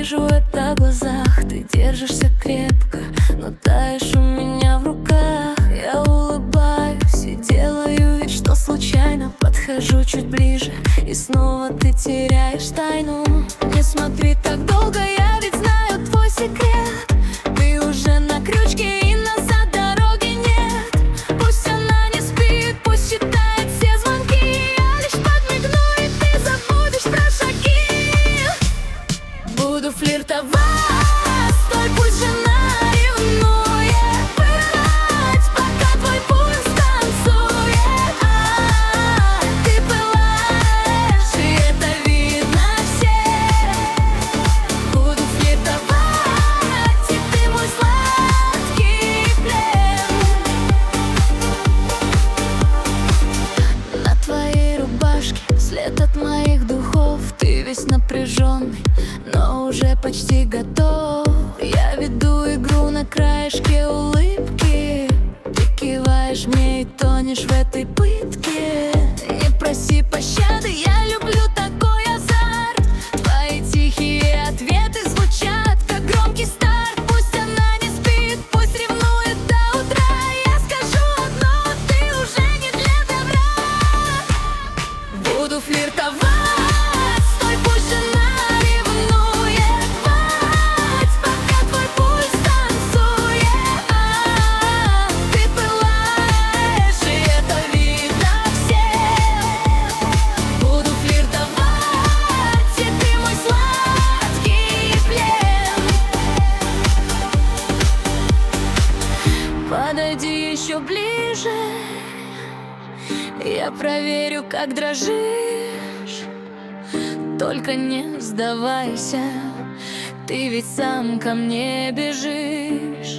вижу это в глазах. Ты держишься крепко, но таешь у меня в руках. Я улыбаюсь и делаю вид, что случайно подхожу чуть ближе, и снова ты теряешь тайну. Не смотри так долго, я ведь знаю твой секрет. Ты уже на крючке и назад дороги нет. Пусть она не спит, пусть считает все звонки. Я лишь подмигну, и ты забудешь про шаги. Буду флиртовать с той, пусть жена ревнует, пылать, пока твой пульс танцует. Ты пылаешь, и это видно всем. Буду флиртовать, и ты мой сладкий плен. На твоей рубашке след от моих духов. Ты весь напряженный, но уже почти готов. Я веду игру на краешке улыбки. Ты киваешь мне и тонешь в этой пытке. Не проси пощады, я люблю такой азарт. Твои тихие ответы звучат, как громкий старт. Пусть она не спит, пусть ревнует до утра. Я скажу одно, ты уже не для добра. Буду флиртовать с той, пусть жена ревнует, пать, пока твой пульс танцует. Ты пылаешь, и это видно всем. Буду флиртовать, и ты мой сладкий плен. Подойди еще ближе, я проверю, как дрожишь. Только не сдавайся, ты ведь сам ко мне бежишь.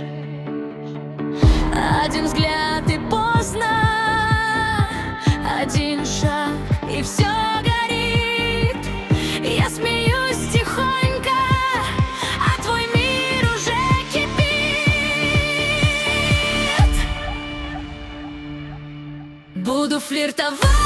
Один взгляд и поздно, один шаг и все горит. Я смеюсь тихонько, а твой мир уже кипит. Буду флиртовать